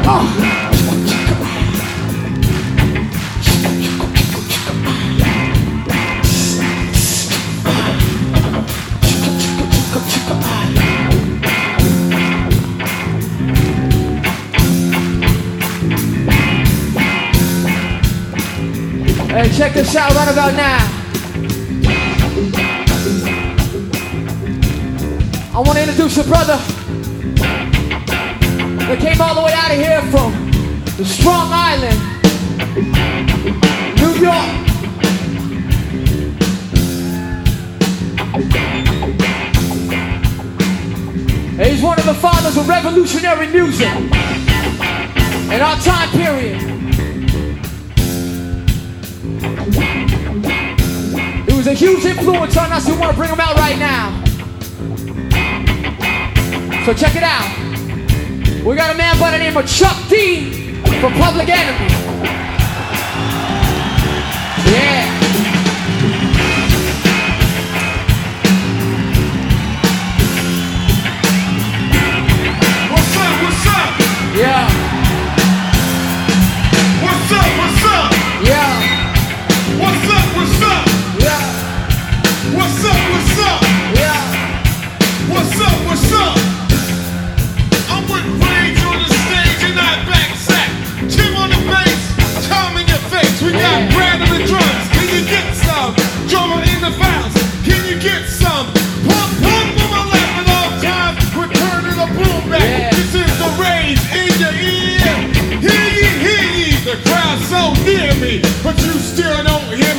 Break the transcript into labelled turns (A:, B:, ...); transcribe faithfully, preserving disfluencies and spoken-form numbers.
A: Hey, check this out right about now. I want to introduce a brother that came all the way out of here from the Strong Island, New York. Hey, he's one of the fathers of revolutionary music in our time period. He was a huge influence on us. We want to bring him out right now. So check it out. We got a man by the name of Chuck D from Public Enemy. Yeah.
B: What's up, what's up?
A: Yeah.
B: What's up, what's up?
A: Yeah.
B: What's up, what's up?
A: Yeah.
B: What's up, what's up?
A: Yeah.
B: What's up, what's up? I'm with Rage on the stage and I back sack. Tim on the bass, Tom in your face. We got
A: Yeah.
B: Brad on the drums. Can you get some? Drummer in the bounce. Can you get some? Pump, pump on my lap at all times. We're turning the boom back.
A: Yeah.
B: This is the Rage in your ear. Hear ye, hear ye. The crowd's so near me, but you still don't hear